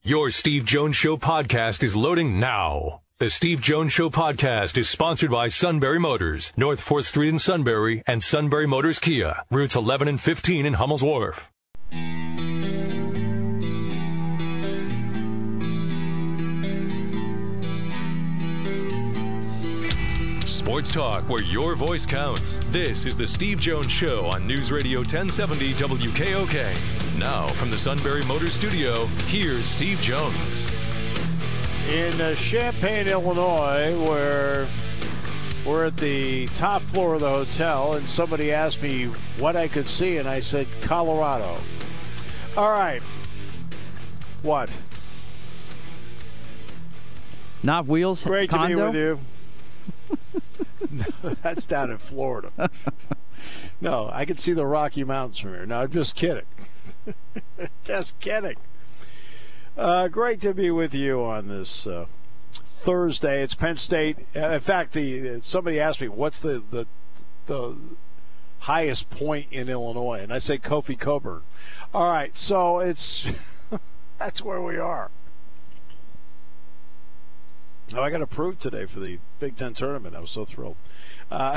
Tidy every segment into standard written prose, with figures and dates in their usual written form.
Your Steve Jones Show podcast is loading now. The Steve Jones Show podcast is sponsored by Sunbury Motors, North 4th Street in Sunbury, and Sunbury Motors Kia, routes 11 and 15 in Hummel's Wharf. Sports talk where your voice counts. This is the Steve Jones Show on News Radio 1070 WKOK. Now from the Sunbury Motors Studio, here's Steve Jones. In Champaign, Illinois, where we're at the top floor of the hotel, and somebody asked me what I could see, and I said Colorado. All right. What? Not Wheels Great condo? to be with you. No, that's down in Florida. No, I can see the Rocky Mountains from here. No, I'm just kidding. Just kidding. Great to be with you on this Thursday. It's Penn State. In fact, somebody asked me, what's the highest point in Illinois? And I say Kofi Coburn. All right, so it's that's where we are. Oh, I got approved today for the Big Ten tournament. I was so thrilled. Oh,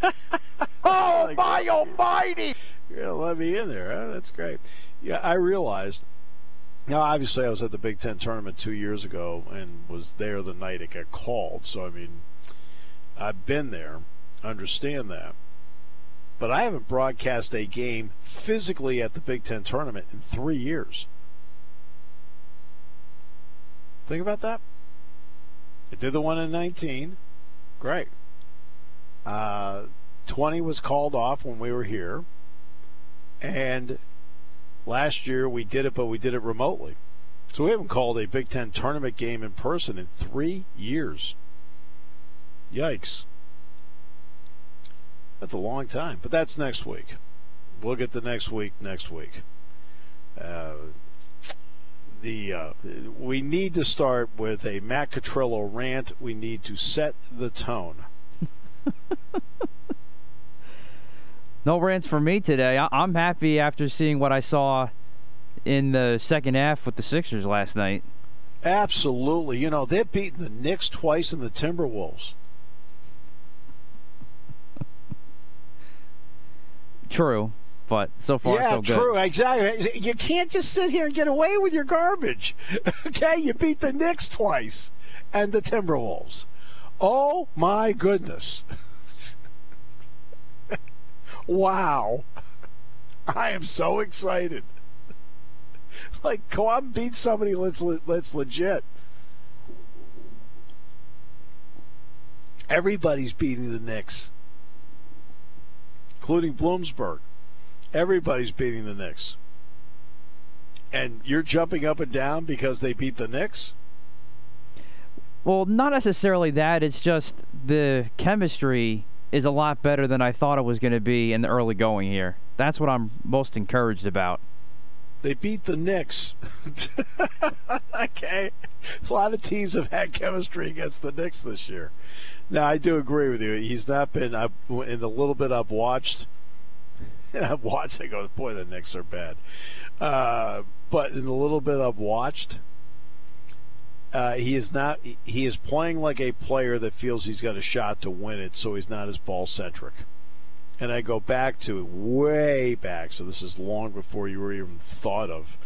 my almighty! You're going to let me in there, huh? That's great. Yeah, I realized. Now, obviously, I was at the Big Ten tournament 2 years ago and was there the night it got called. So, I mean, I've been there, understand that. But I haven't broadcast a game physically at the Big Ten tournament in 3 years. Think about that. I did the one in 19. Great. 20 was called off when we were here. And last year we did it, but we did it remotely. So we haven't called a Big Ten tournament game in person in 3 years. Yikes. That's a long time. But that's next week. We'll get the next week next week. We need to start with a Matt Catrillo rant. We need to set the tone. No rants for me today. I'm happy after seeing what I saw in the second half with the Sixers last night. Absolutely. You know, they've beaten the Knicks twice and the Timberwolves. True, but so far so good. Yeah, true, exactly. You can't just sit here and get away with your garbage. Okay, you beat the Knicks twice and the Timberwolves. Oh, my goodness. Wow. I am so excited. Like, go out and beat somebody that's legit. Everybody's beating the Knicks, including Bloomsburg. Everybody's beating the Knicks. And you're jumping up and down because they beat the Knicks? Well, not necessarily that. It's just the chemistry is a lot better than I thought it was going to be in the early going here. That's what I'm most encouraged about. They beat the Knicks. Okay. A lot of teams have had chemistry against the Knicks this year. Now, I do agree with you. He's not been, in the little bit I've watched, I go, boy, the Knicks are bad. But in the little bit I've watched, he is playing like a player that feels he's got a shot to win it, so he's not as ball-centric. And I go back to way back, so this is long before you were even thought of.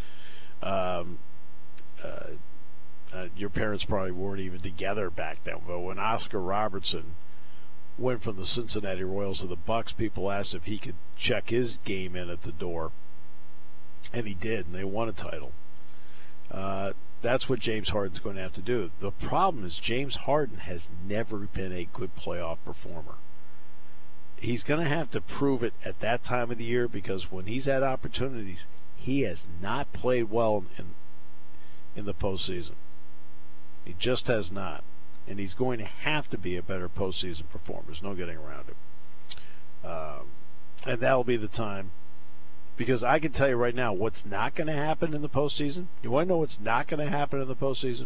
Your parents probably weren't even together back then, but when Oscar Robertson went from the Cincinnati Royals to the Bucks, people asked if he could check his game in at the door, and he did, and they won a title. That's what James Harden's going to have to do. The problem is James Harden has never been a good playoff performer. He's going to have to prove it at that time of the year, because when he's had opportunities, he has not played well in the postseason. He just has not. And he's going to have to be a better postseason performer. There's no getting around it. And that'll be the time. Because I can tell you right now what's not going to happen in the postseason. You want to know what's not going to happen in the postseason?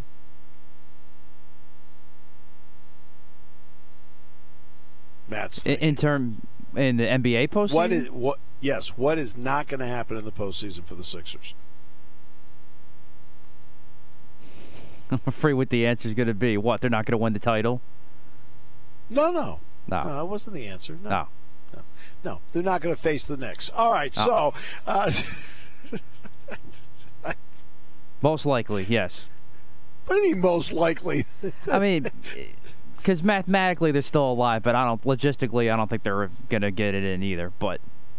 Matt's in the NBA postseason? What is not going to happen in the postseason for the Sixers? I'm afraid what the answer is going to be. What, they're not going to win the title? No, No. that wasn't the answer. No. No, they're not going to face the Knicks. All right, so Most likely, yes. what do you mean most likely? I mean, because mathematically they're still alive, but logistically, I don't think they're going to get it in either. But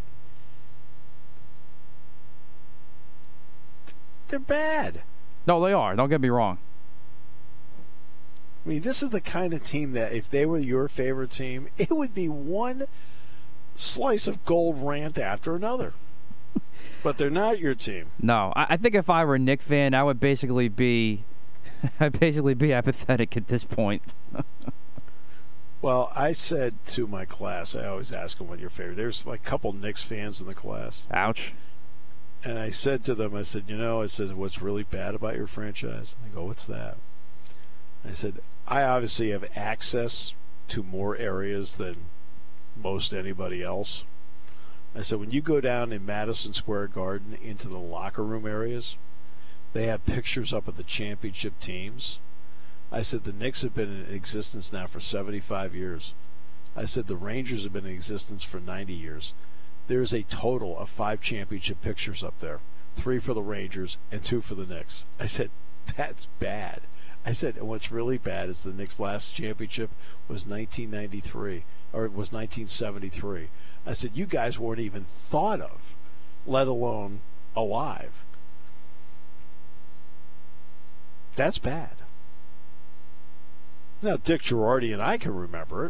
they're bad. no, they are. Don't get me wrong. I mean, this is the kind of team that if they were your favorite team, it would be one slice of gold rant after another. But they're not your team. No, I think if I were a Knick fan, I would basically be, apathetic at this point. Well, I said to my class, I always ask them what your favorite. There's like a couple Knicks fans in the class. Ouch. And I said to them, I said, what's really bad about your franchise? I go, what's that? I said, I obviously have access to more areas than most anybody else. I said, when you go down in Madison Square Garden into the locker room areas, they have pictures up of the championship teams. I said, the Knicks have been in existence now for 75 years. I said, the Rangers have been in existence for 90 years. There's a total of 5 championship pictures up there, 3 for the Rangers and 2 for the Knicks. I said, that's bad. I said, and what's really bad is the Knicks' last championship was 1993, or it was 1973. I said, you guys weren't even thought of, let alone alive. That's bad. Now, Dick Girardi and I can remember it.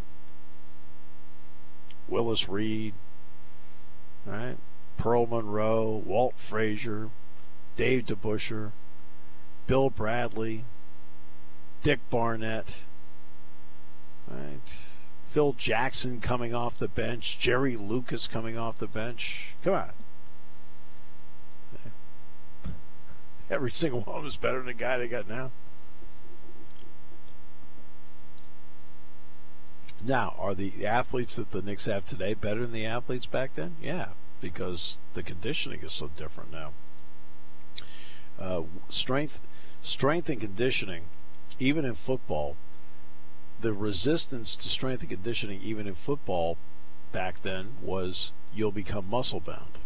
Willis Reed, right? Pearl Monroe, Walt Frazier, Dave DeBusschere, Bill Bradley, Dick Barnett, right? Phil Jackson coming off the bench, Jerry Lucas coming off the bench. Come on. Every single one was better than the guy they got now. Now, are the athletes that the Knicks have today better than the athletes back then? Yeah, because the conditioning is so different now. Strength and conditioning, even in football, the resistance to strength and conditioning, even in football back then, was you'll become muscle bound.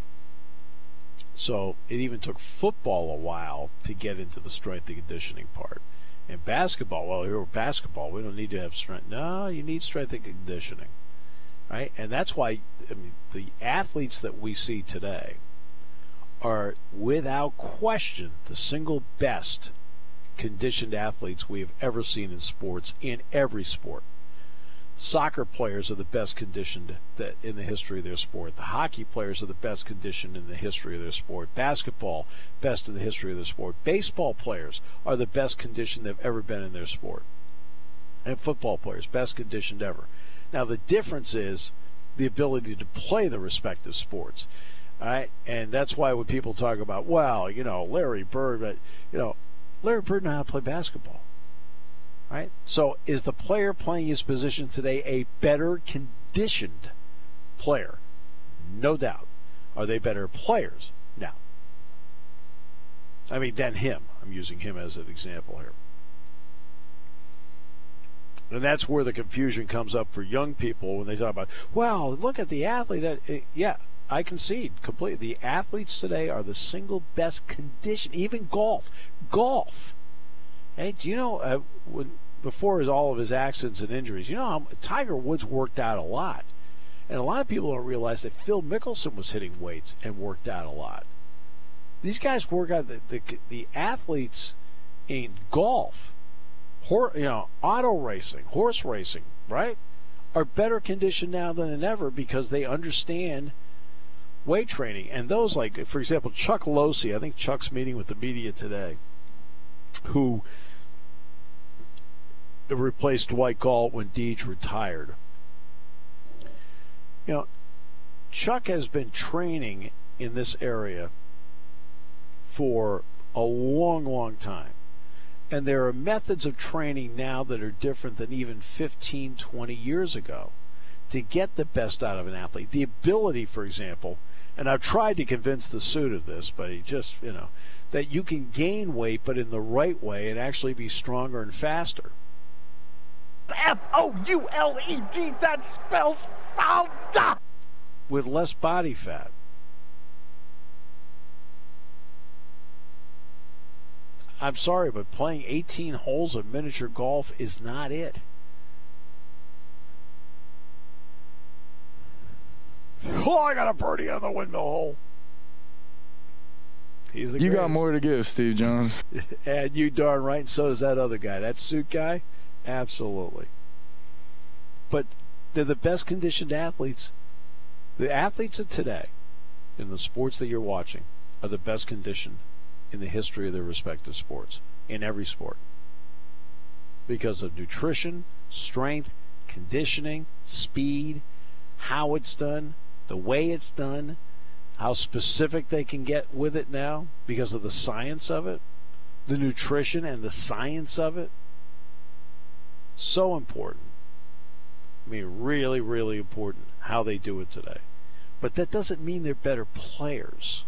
So it even took football a while to get into the strength and conditioning part. In basketball, we don't need to have strength. No, you need strength and conditioning, right? And that's why the athletes that we see today are, without question, the single best conditioned athletes we have ever seen in sports, in every sport. Soccer players are the best conditioned in the history of their sport. The hockey players are the best conditioned in the history of their sport. Basketball, best in the history of their sport. Baseball players are the best conditioned they've ever been in their sport. And football players, best conditioned ever. Now, the difference is the ability to play the respective sports. All right? And that's why when people talk about, Larry Bird, Larry Bird knew how to play basketball. Right? So is the player playing his position today a better conditioned player? No doubt. Are they better players? No. Than him. I'm using him as an example here. And that's where the confusion comes up for young people when they talk about, look at the athlete. Yeah, I concede completely. The athletes today are the single best condition, even golf. Hey, do you know, before all of his accidents and injuries, how Tiger Woods worked out a lot. And a lot of people don't realize that Phil Mickelson was hitting weights and worked out a lot. These guys work out. The athletes in golf, auto racing, horse racing, right, are better conditioned now than ever because they understand weight training. And those, like, for example, Chuck Losey, I think Chuck's meeting with the media today, who replaced Dwight Galt when Deej retired. Chuck has been training in this area for a long, long time. And there are methods of training now that are different than even 15, 20 years ago to get the best out of an athlete. The ability, for example, And I've tried to convince the suit of this, but he just, that you can gain weight, but in the right way, and actually be stronger and faster. F-O-U-L-E-D, that spells fouled. With less body fat. I'm sorry, but playing 18 holes of miniature golf is not it. Oh, I got a birdie on the windmill hole. He's the You greatest. got more to give, Steve Jones. And you darn right, and so does that other guy. That suit guy? Absolutely. But they're the best conditioned athletes. The athletes of today, in the sports that you're watching, are the best conditioned in the history of their respective sports, in every sport. Because of nutrition, strength, conditioning, speed, how it's done, the way it's done, how specific they can get with it now because of the science of it, the nutrition and the science of it. So important. I mean, really, really important how they do it today. But that doesn't mean they're better players.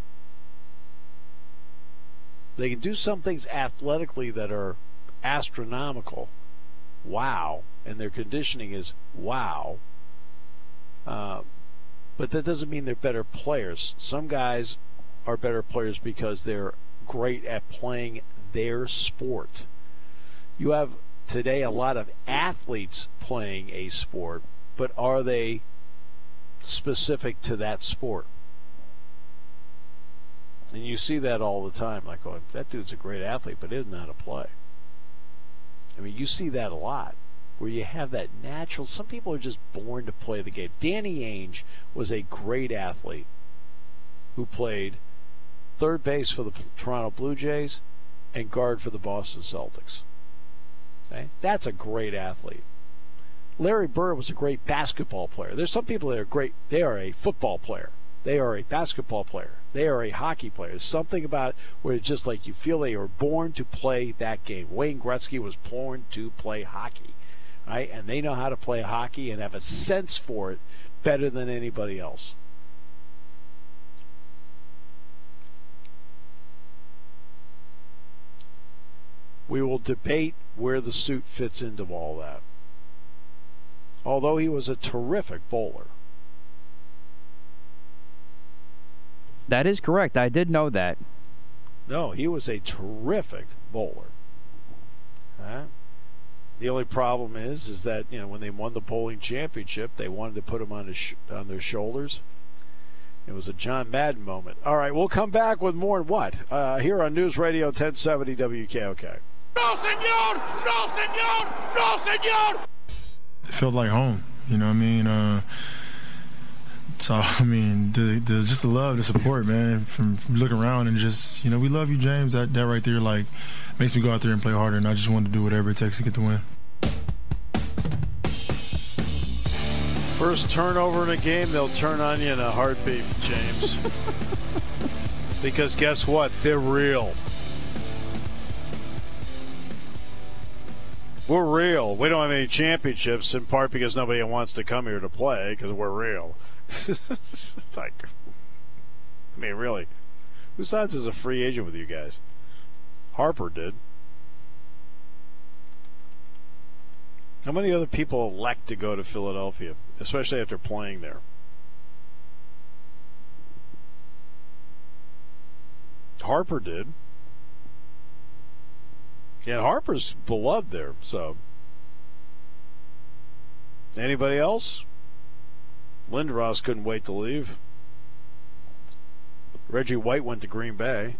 They can do some things athletically that are astronomical. Wow. And their conditioning is wow. But that doesn't mean they're better players. Some guys are better players because they're great at playing their sport. You have today a lot of athletes playing a sport, but are they specific to that sport? And you see that all the time. Like, oh, that dude's a great athlete, but he doesn't know how to play. I mean, you see that a lot, where you have that natural. Some people are just born to play the game. Danny Ainge was a great athlete who played third base for the Toronto Blue Jays and guard for the Boston Celtics. Okay? That's a great athlete. Larry Bird was a great basketball player. There's some people that are great. They are a football player. They are a basketball player. They are a hockey player. There's something about it where it's just like you feel they were born to play that game. Wayne Gretzky was born to play hockey, right? And they know how to play hockey and have a sense for it better than anybody else. We will debate where the suit fits into all that. Although he was a terrific bowler. That is correct. I did know that. No, he was a terrific bowler. The only problem is that when they won the bowling championship, they wanted to put him on their shoulders. It was a John Madden moment. All right, we'll come back with more what here on News Radio 1070 WKOK. No, senor! No, senor! No, senor! It felt like home. You know what I mean? So, I mean, just the love, the support, man, from looking around and just, we love you, James. That right there, like, makes me go out there and play harder, and I just want to do whatever it takes to get the win. First turnover in a game, they'll turn on you in a heartbeat, James. Because guess what? They're real. We're real. We don't have any championships, in part because nobody wants to come here to play, because we're real. It's like, I mean, really, who signs as a free agent with you guys? Harper did. How many other people elect to go to Philadelphia, especially after playing there? Harper did. And Harper's beloved there, so. Anybody else? Lindros couldn't wait to leave. Reggie White went to Green Bay.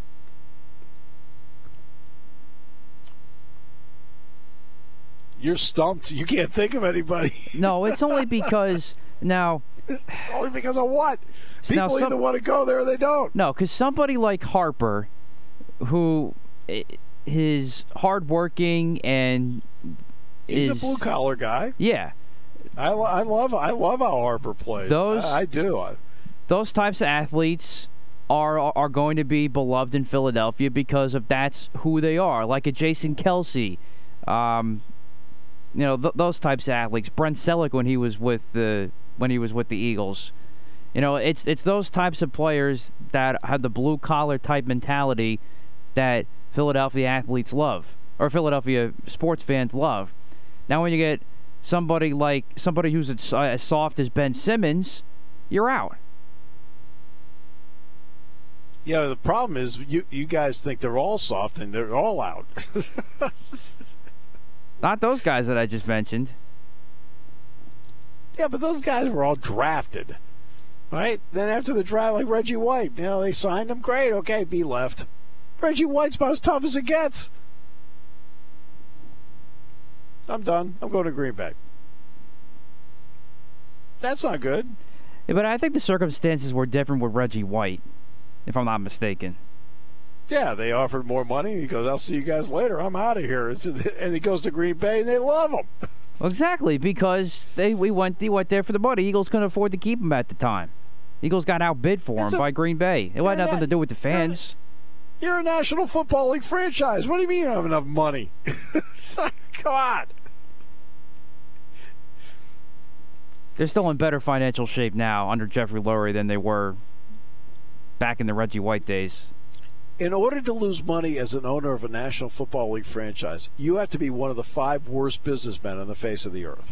You're stumped. You can't think of anybody. No, it's only because now. Only because of what? People either want to go there or they don't. No, because somebody like Harper, who is hardworking and he's a blue collar guy. Yeah. I love how Harper plays. I do. Those types of athletes are going to be beloved in Philadelphia because of that's who they are. Like a Jason Kelce, those types of athletes. Brent Selleck when he was with the Eagles, You know, it's those types of players that have the blue-collar type mentality that Philadelphia athletes love, or Philadelphia sports fans love. Now, when you get somebody who's as soft as Ben Simmons, you're out. Yeah, the problem is you guys think they're all soft and they're all out. Not those guys that I just mentioned. Yeah, but those guys were all drafted, right? Then after the draft, like Reggie White, you know, they signed him. Great, okay, be left. Reggie White's about as tough as it gets. I'm done. I'm going to Green Bay. That's not good. Yeah, but I think the circumstances were different with Reggie White, if I'm not mistaken. Yeah, they offered more money. He goes, I'll see you guys later. I'm out of here. And he goes to Green Bay, and they love him. Well, exactly, because he went there for the money. Eagles couldn't afford to keep him at the time. Eagles got outbid for him by Green Bay. It had nothing to do with the fans. You're a National Football League franchise. What do you mean you don't have enough money? Come on. They're still in better financial shape now under Jeffrey Lurie than they were back in the Reggie White days. In order to lose money as an owner of a National Football League franchise, you have to be one of the 5 worst businessmen on the face of the earth.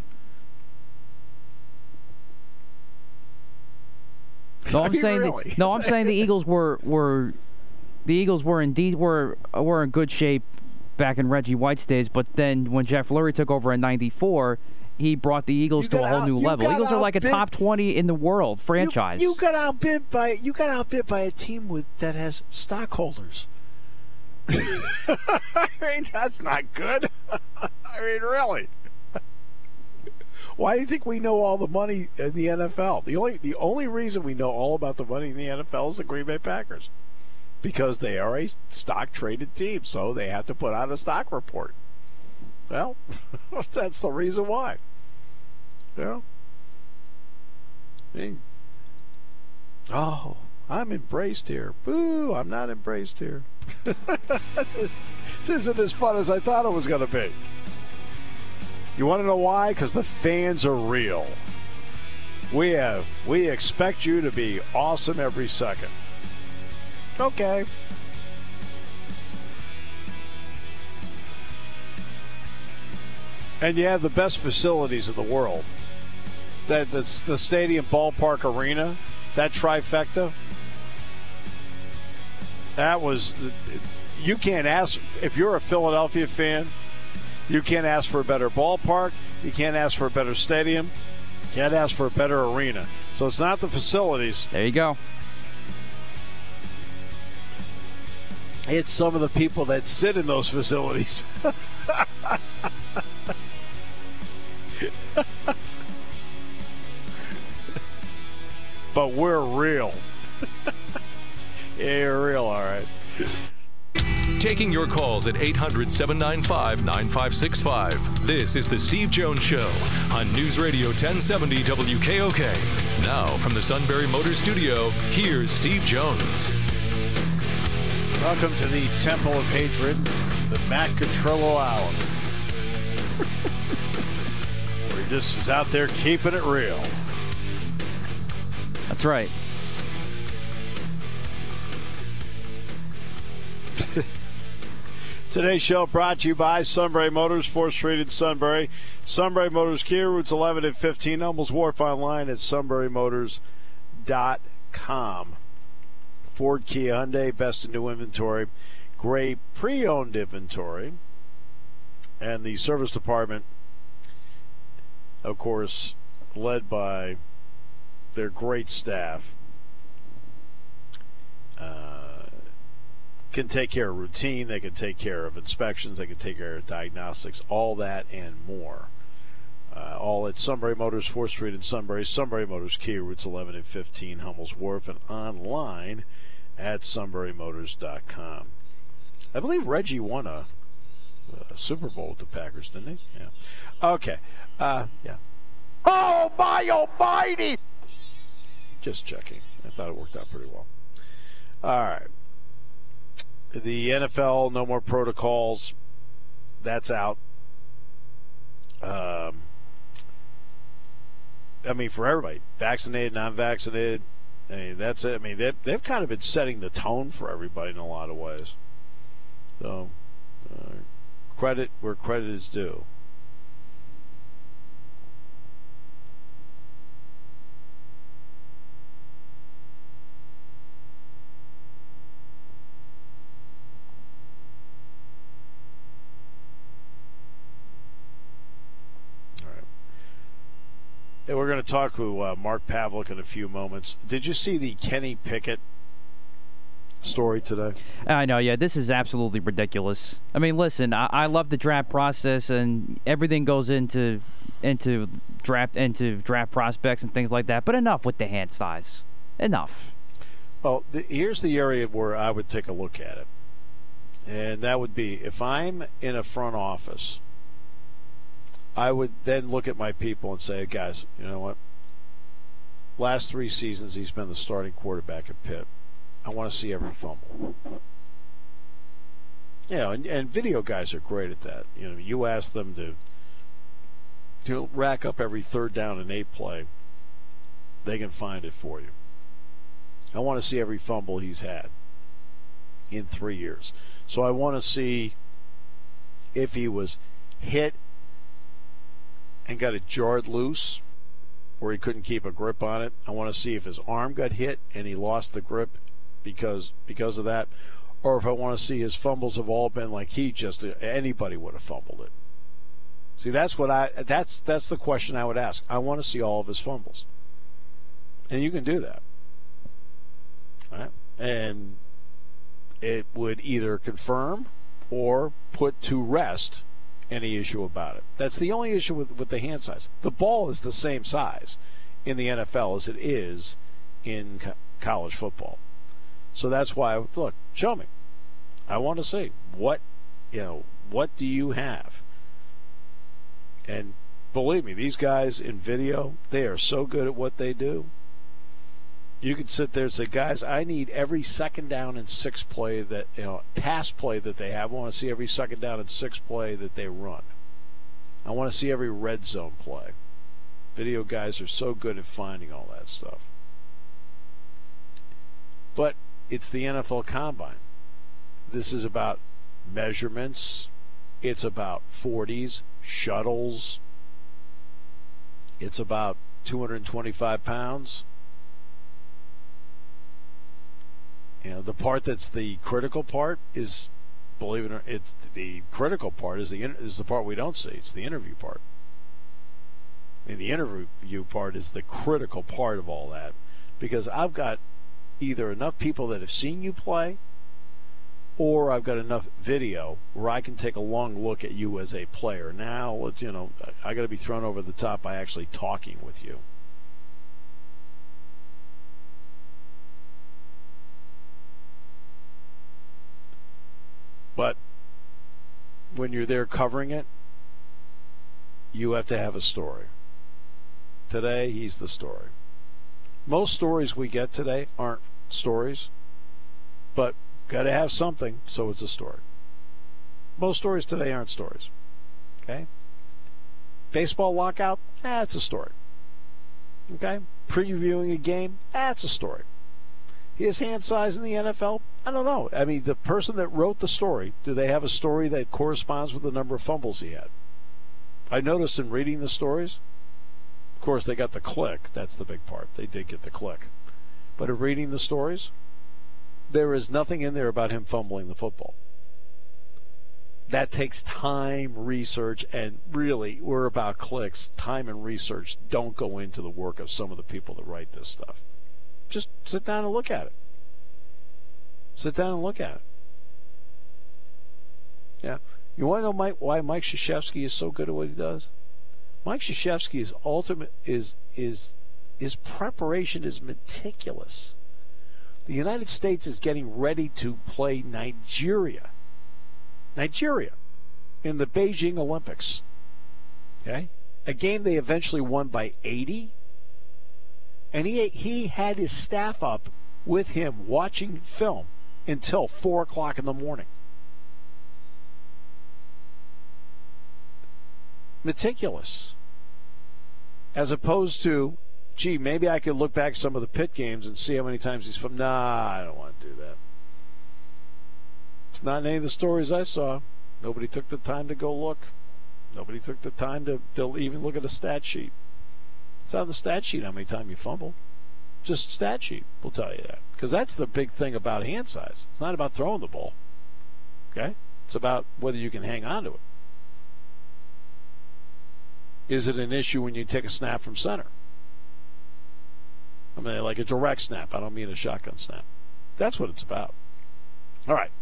No, I'm saying really? I'm saying the Eagles were in good shape back in Reggie White's days, but then when Jeff Lurie took over in '94, he brought the Eagles to a whole new level. Eagles are like a top 20 in the world franchise. You got outbid by a team that has stockholders. I mean, that's not good. I mean, really. Why do you think we know all the money in the NFL? The only reason we know all about the money in the NFL is the Green Bay Packers, because they are a stock traded team, so they have to put out a stock report. Well, that's the reason why. Yeah. Oh, I'm embraced here. Boo, I'm not embraced here. This isn't as fun as I thought it was going to be. You want to know why? Because the fans are real. We expect you to be awesome every second. Okay. And you have the best facilities in the world. The stadium, ballpark, arena, that trifecta. That was, you can't ask, if you're a Philadelphia fan, you can't ask for a better ballpark. You can't ask for a better stadium. You can't ask for a better arena. So it's not the facilities. There you go. It's some of the people that sit in those facilities. But we're real. Yeah, you're real, all right. Taking your calls at 800-795-9565. This is the Steve Jones Show on News Radio 1070 WKOK. Now from the Sunbury Motors Studio, here's Steve Jones. Welcome to the Temple of Hatred, the Matt Contrillo Hour. We're just out there keeping it real. That's right. Today's show brought to you by Sunbury Motors, 4th Street in Sunbury. Sunbury Motors Kia, routes 11 and 15, Hummels Wharf, online at sunburymotors.com. Ford, Kia, Hyundai, best in new inventory. Great pre-owned inventory. And the service department, of course, led by their great staff, can take care of routine, they can take care of inspections, they can take care of diagnostics, all that and more. All at Sunbury Motors, 4th Street in Sunbury. Sunbury Motors Kia, routes 11 and 15, Hummels Wharf, and online at sunburymotors.com. I believe Reggie won a Super Bowl with the Packers, didn't he? Yeah. Okay. Yeah. Oh, my almighty! Just checking. I thought it worked out pretty well. All right. The NFL, no more protocols. That's out. I mean, for everybody. Vaccinated, non-vaccinated, I mean, that's it. I mean, they've kind of been setting the tone for everybody in a lot of ways. So, credit where credit is due. Hey, we're going to talk to Mark Pavlik in a few moments. Did you see the Kenny Pickett story today? I know, yeah. This is absolutely ridiculous. I mean, listen, I love the draft process, and everything goes into draft prospects and things like that. But enough with the hand size. Enough. Well, here's the area where I would take a look at it, and that would be if I'm in a front office. I would then look at my people and say, guys, you know what? Last 3 seasons, he's been the starting quarterback at Pitt. I want to see every fumble. You know, and video guys are great at that. You know, you ask them to rack up every 3rd down and 8 play, they can find it for you. I want to see every fumble he's had in 3 years. So I want to see if he was hit and got it jarred loose where he couldn't keep a grip on it. I want to see if his arm got hit and he lost the grip because of that, or if I want to see his fumbles have all been like anybody would have fumbled it. See, that's the question I would ask. I want to see all of his fumbles. And you can do that. All right? And it would either confirm or put to rest any issue about it. That's the only issue with the hand size. The ball is the same size in the NFL as it is in college football. So that's why, look, show me. I want to see what do you have? And believe me, these guys in video, they are so good at what they do. You could sit there and say, guys, I need every 2nd down and 6 play that, pass play that they have. I want to see every 2nd down and 6 play that they run. I want to see every red zone play. Video guys are so good at finding all that stuff. But it's the NFL Combine. This is about measurements. It's about 40s, shuttles. It's about 225 pounds. The part that's the critical part is, believe it or not, it's the critical part is the part we don't see. It's the interview part. I mean, the interview part is the critical part of all that, because I've got either enough people that have seen you play, or I've got enough video where I can take a long look at you as a player. Now, I got to be thrown over the top by actually talking with you. But when you're there covering it, you have to have a story. Today, he's the story. Most stories we get today aren't stories, but got to have something, so it's a story. Most stories today aren't stories. Okay? Baseball lockout, it's a story. Okay? Previewing a game, it's a story. His hand size in the NFL, I don't know. I mean, the person that wrote the story, do they have a story that corresponds with the number of fumbles he had? I noticed in reading the stories, of course, they got the click. That's the big part. They did get the click. But in reading the stories, there is nothing in there about him fumbling the football. That takes time, research, and really, we're about clicks. Time and research don't go into the work of some of the people that write this stuff. Just sit down and look at it. Sit down and look at it. Yeah. You want to know why Mike Krzyzewski is so good at what he does? Mike Krzyzewski his preparation is meticulous. The United States is getting ready to play Nigeria in the Beijing Olympics. Okay? A game they eventually won by 80. And he had his staff up with him watching film until 4 o'clock in the morning. Meticulous. As opposed to gee, maybe I could look back at some of the Pitt games and see how many times he's from. Nah, I don't want to do that. It's not in any of the stories I saw. Nobody took the time to go look. Nobody took the time to even look at a stat sheet. It's on the stat sheet how many times you fumble. Just stat sheet will tell you that. Because that's the big thing about hand size. It's not about throwing the ball. Okay? It's about whether you can hang on to it. Is it an issue when you take a snap from center? I mean, like a direct snap. I don't mean a shotgun snap. That's what it's about. All right.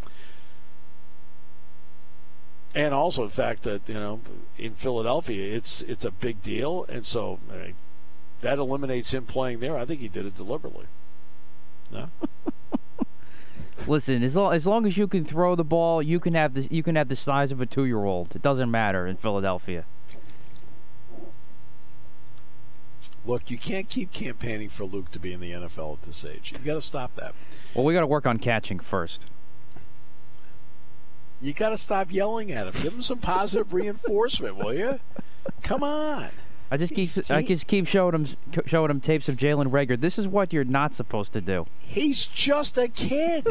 And also the fact that, in Philadelphia, it's a big deal. And so that eliminates him playing there. I think he did it deliberately. No? Listen, as long as you can throw the ball, you can have the size of a 2-year-old. It doesn't matter in Philadelphia. Look, you can't keep campaigning for Luke to be in the NFL at this age. You got to stop that. Well, we got to work on catching first. You got to stop yelling at him. Give him some positive reinforcement, will you? Come on. I just keep showing him tapes of Jalen Reagor. This is what you're not supposed to do. He's just a kid.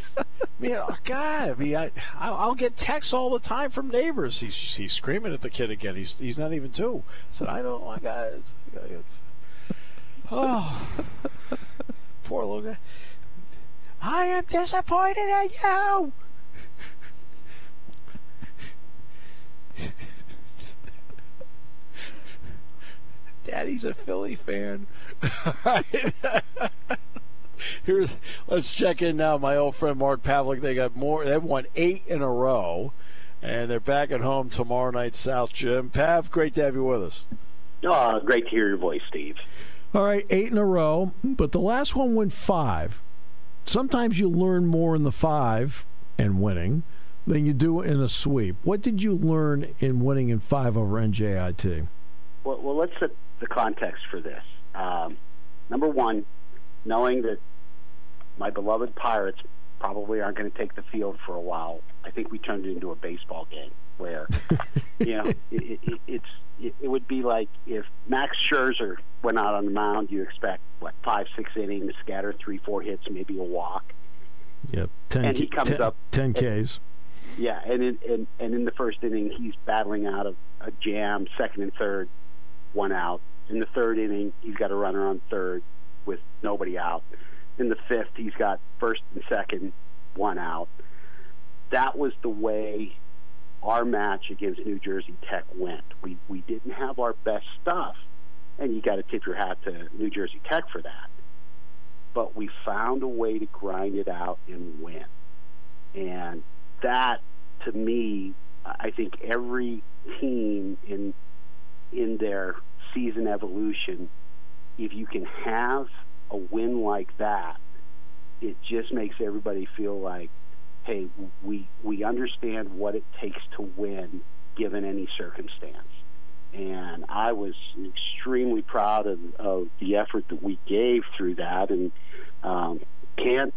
I'll get texts all the time from neighbors. He's screaming at the kid again. He's not even 2. I said, I don't. My God, oh, poor little guy. I am disappointed at you. Daddy's a Philly fan. All right. Let's check in now. My old friend Mark Pavlik. They've won 8 in a row, and they're back at home tomorrow night, South Gym. Pav, great to have you with us. Great to hear your voice, Steve. All right, 8 in a row, but the last one went 5. Sometimes you learn more in the 5 and winning than you do in a sweep. What did you learn in winning in 5 over NJIT? Well, let's set the context for this. Number one, knowing that my beloved Pirates probably aren't going to take the field for a while, I think we turned it into a baseball game where, it would be like if Max Scherzer went out on the mound, you expect, 5-6 innings, scatter 3-4 hits, maybe a walk. Yep, and he comes up 10 Ks. Yeah, and in the first inning, he's battling out of a jam, second and third, 1 out. In the third inning, he's got a runner on third with nobody out. In the fifth, he's got first and second, 1 out. That was the way our match against New Jersey Tech went. We didn't have our best stuff, and you got to tip your hat to New Jersey Tech for that. But we found a way to grind it out and win. And that, to me, I think every team in their season evolution, if you can have a win like that, it just makes everybody feel like, hey, we understand what it takes to win given any circumstance. And I was extremely proud of the effort that we gave through that, and can't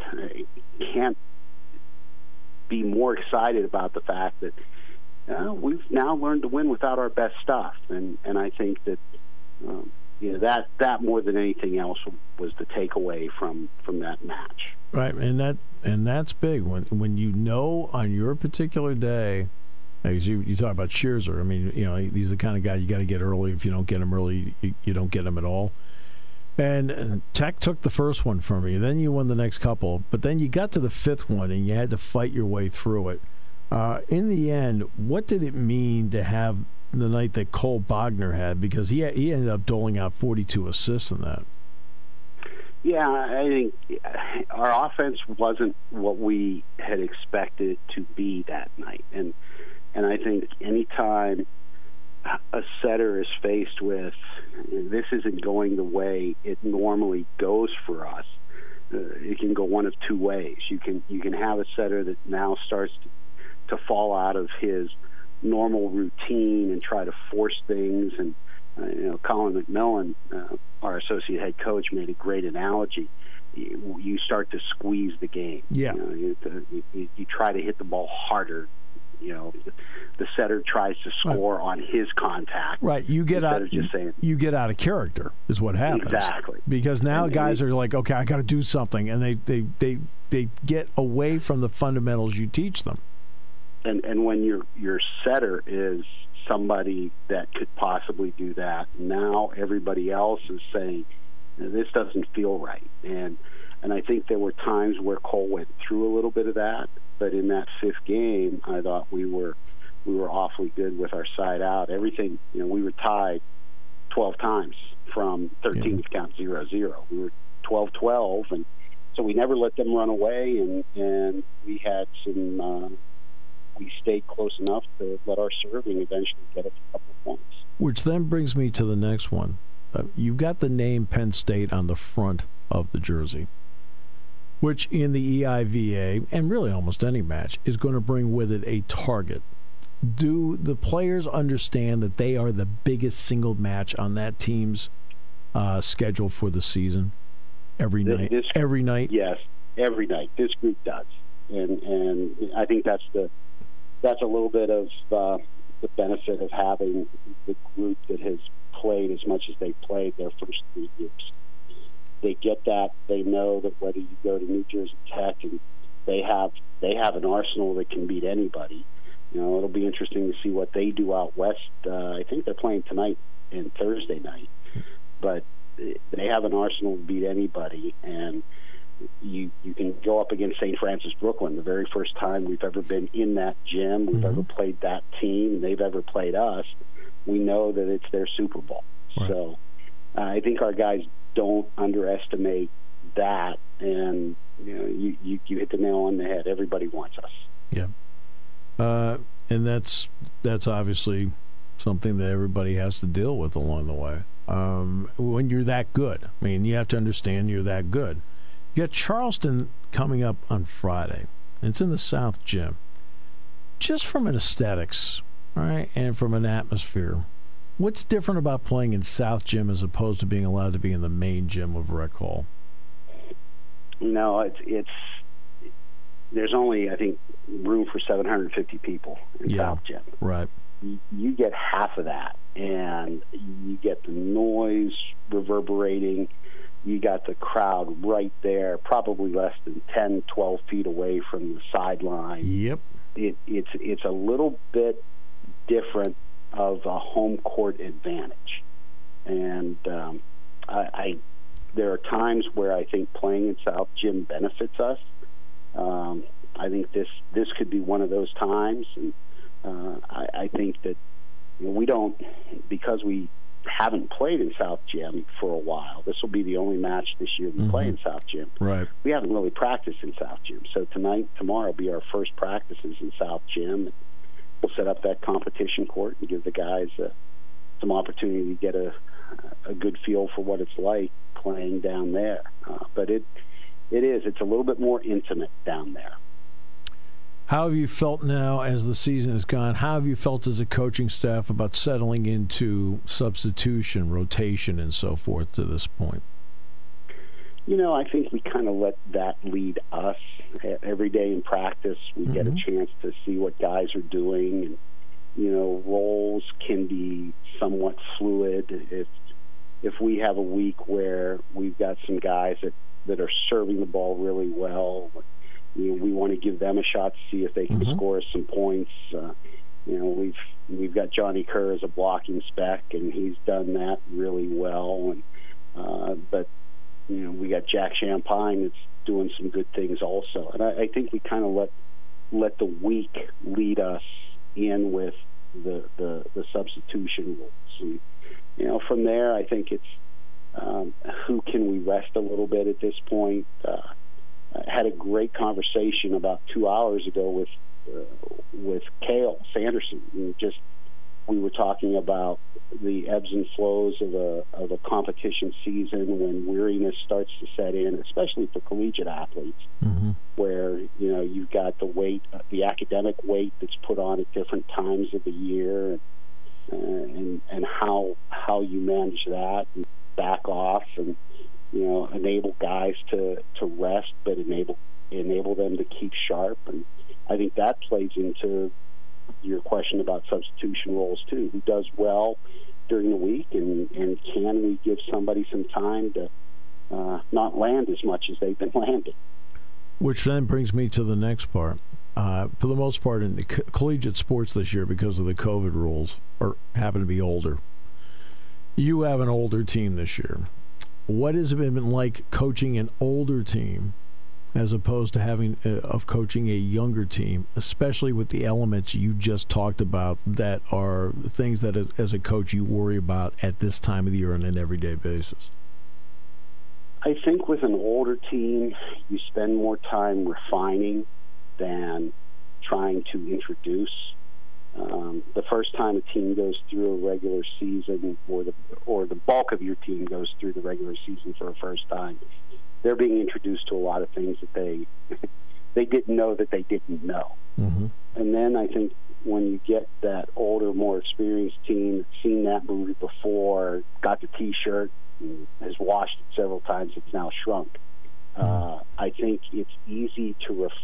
be more excited about the fact that we've now learned to win without our best stuff, and I think that that more than anything else was the takeaway from that match. Right, and that's big when you know on your particular day. As you talk about Scherzer, I mean, he's the kind of guy you got to get early. If you don't get him early, you don't get him at all. And Tech took the first one from you. Then you won the next couple. But then you got to the 5th one, and you had to fight your way through it. In the end, what did it mean to have the night that Cole Bogner had? Because he ended up doling out 42 assists in that. Yeah, I think our offense wasn't what we had expected it to be that night. And I think anytime a setter is faced with, this isn't going the way it normally goes for us, it can go one of 2 ways. You can have a setter that now starts to fall out of his normal routine and try to force things. And Colin McMillan, our associate head coach, made a great analogy. You start to squeeze the game. Yeah. You try to hit the ball harder. The setter tries to score on his contact. Right. You get out of character. is what happens. Exactly. Because now guys are like, okay, I got to do something, and they get away from the fundamentals you teach them. And when your setter is somebody that could possibly do that, now everybody else is saying, this doesn't feel right. And I think there were times where Cole went through a little bit of that, but in that fifth game, I thought we were awfully good with our side out. Everything, we were tied 12 times from 13 to count 0-0. We were 12-12, and so we never let them run away, and we had some. We stayed close enough to let our serving eventually get us a couple of points. Which then brings me to the next one. You've got the name Penn State on the front of the jersey, which in the EIVA, and really almost any match, is going to bring with it a target. Do the players understand that they are the biggest single match on that team's schedule for the season? Every night? Every night? Yes, every night. This group does. And I think that's a little bit of the benefit of having the group that has played as much as they played their first 3 years. They get that. They know that whether you go to New Jersey Tech and they have an arsenal that can beat anybody. It'll be interesting to see what they do out west. I think they're playing tonight and Thursday night, but they have an arsenal to beat anybody, and you can go up against St. Francis Brooklyn, the very first time we've ever been in that gym, we've ever played that team, and they've ever played us. We know that it's their Super Bowl. Right. So I think our guys don't underestimate that, and you hit the nail on the head. Everybody wants us. Yeah. And that's obviously something that everybody has to deal with along the way. When you're that good, I mean, you have to understand you're that good. You got Charleston coming up on Friday. It's in the South Gym. Just from an aesthetics, right, and from an atmosphere, what's different about playing in South Gym as opposed to being allowed to be in the main gym of Rec Hall? It's there's only, I think, room for 750 people in South Gym. Right. You get half of that, and you get the noise reverberating. You got the crowd right there, probably less than 10, 12 feet away from the sideline. Yep. It's a little bit different of a home court advantage. And there are times where I think playing in South Gym benefits us. I think this could be one of those times, and I think that we don't, because we haven't played in South Gym for a while. This will be the only match this year we play in South Gym. Right. We haven't really practiced in South Gym, so tomorrow will be our first practices in South Gym. We'll set up that competition court and give the guys some opportunity to get a good feel for what it's like playing down there. But it's a little bit more intimate down there. How have you felt now as the season has gone? How have you felt as a coaching staff about settling into substitution, rotation, and so forth to this point? I think we kind of let that lead us. Every day in practice, we get a chance to see what guys are doing. And, roles can be somewhat fluid. If we have a week where we've got some guys that are serving the ball really well, we want to give them a shot to see if they can score us some points. We've got Johnny Kerr as a blocking spec, and he's done that really well. And but we got Jack Champagne that's doing some good things also. And I think we kind of let the week lead us in with the substitution rules. And from there, I think it's who can we rest a little bit at this point. I had a great conversation about 2 hours ago with Cale Sanderson. And we were talking about the ebbs and flows of a competition season when weariness starts to set in, especially for collegiate athletes, where you've got the weight, the academic weight that's put on at different times of the year, and how you manage that and back off and enable guys to rest, but enable them to keep sharp. And I think that plays into your question about substitution roles too. Who does well during the week, and can we give somebody some time to not land as much as they've been landing? Which then brings me to the next part. For the most part, in the collegiate sports this year, because of the COVID rules, or happen to be older, you have an older team this year. What has it been like coaching an older team as opposed to having of coaching a younger team, especially with the elements you just talked about that are things that as a coach you worry about at this time of the year on an everyday basis? I think with an older team, you spend more time refining than trying to introduce. The first time a team goes through a regular season, or the bulk of your team goes through the regular season for a first time, they're being introduced to a lot of things that they didn't know that they didn't know. Mm-hmm. And then I think when you get that older, more experienced team, seen that movie before, got the T-shirt, and has washed it several times, it's now shrunk. I think it's easier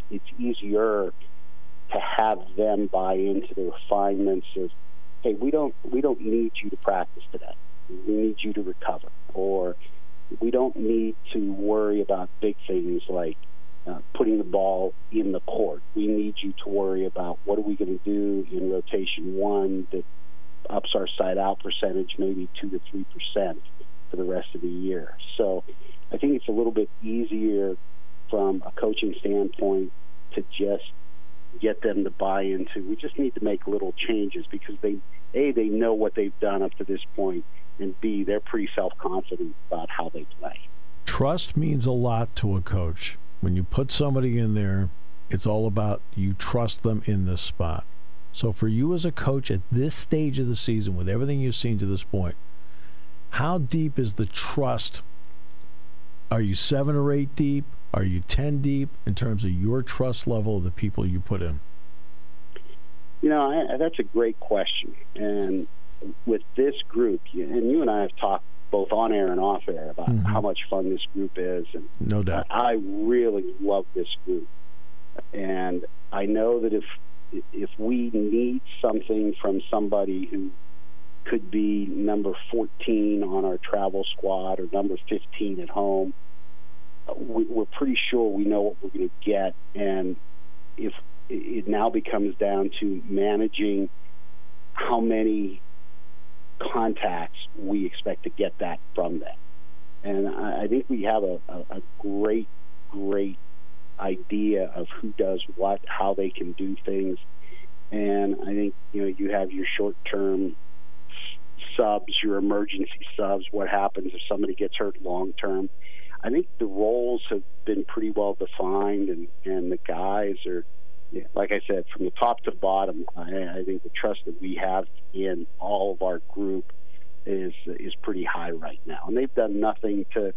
to have them buy into the refinements of, hey, we don't need you to practice today. We need you to recover, or we don't need to worry about big things like putting the ball in the court. We need you to worry about what are we going to do in rotation 1 that ups our side-out percentage maybe 2 to 3% for the rest of the year. So I think it's a little bit easier from a coaching standpoint to just get them to buy into, we just need to make little changes, because they know what they've done up to this point, and B, they're pretty self-confident about how they play. Trust means a lot to a coach. When you put somebody in there, it's all about you trust them in this spot. So for you as a coach at this stage of the season, with everything you've seen to this point, how deep is the trust? Are you 7 or 8 deep? Are you 10 deep in terms of your trust level of the people you put in? You know, that's a great question. And with this group, and you and I have talked both on air and off air about how much fun this group is. And no doubt. I really love this group. And I know that if we need something from somebody who could be number 14 on our travel squad or number 15 at home, we're pretty sure we know what we're going to get. And if it now becomes down to managing how many contacts we expect to get that from them. And I think we have a great idea of who does what, how they can do things. And I think, you have your short-term subs, your emergency subs, what happens if somebody gets hurt long-term. I think the roles have been pretty well defined, and the guys are, like I said, from the top to bottom, I think the trust that we have in all of our group is pretty high right now. And they've done nothing to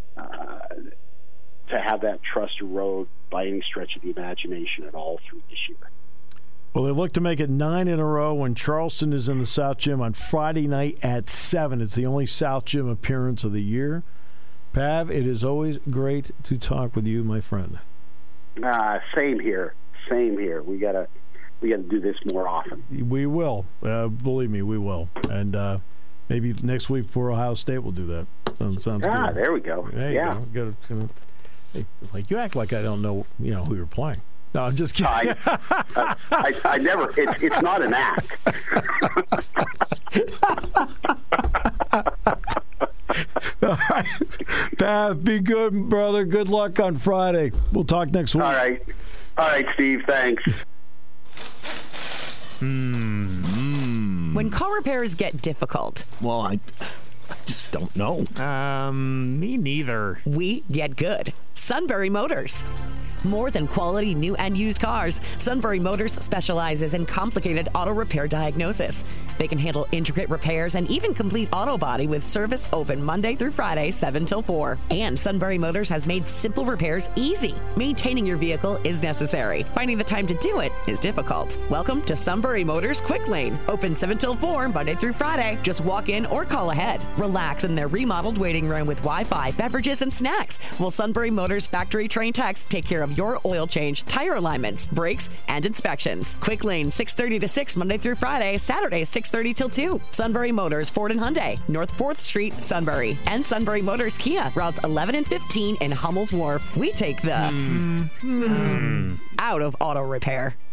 have that trust erode by any stretch of the imagination at all through this year. Well, they look to make it 9 in a row when Charleston is in the South Gym on Friday night at 7. It's the only South Gym appearance of the year. Pav, it is always great to talk with you, my friend. Same here. We gotta do this more often. We will. Believe me, we will. And maybe next week for Ohio State we'll do that. Sounds good. There we go. Yeah. Like, you act like I don't know, who you're playing. No, I'm just kidding. I never. It's not an act. All right, Pav, be good, brother. Good luck on Friday. We'll talk next week. All right, Steve. Thanks. When car repairs get difficult, well, I just don't know. Me neither. We get good. Sunbury Motors. More than quality new and used cars, Sunbury Motors specializes in complicated auto repair diagnosis. They can handle intricate repairs and even complete auto body with service open Monday through Friday, 7 till 4. And Sunbury Motors has made simple repairs easy. Maintaining your vehicle is necessary. Finding the time to do it is difficult. Welcome to Sunbury Motors Quick Lane. Open 7 till 4, Monday through Friday. Just walk in or call ahead. Relax in their remodeled waiting room with Wi-Fi, beverages, and snacks, while Sunbury Motors factory trained techs take care of your oil change, tire alignments, brakes, and inspections. Quick Lane, 6:30 to 6, Monday through Friday, Saturday, 6:30 till 2. Sunbury Motors, Ford and Hyundai, North 4th Street, Sunbury. And Sunbury Motors Kia, routes 11 and 15 in Hummel's Wharf. We take the out of auto repair.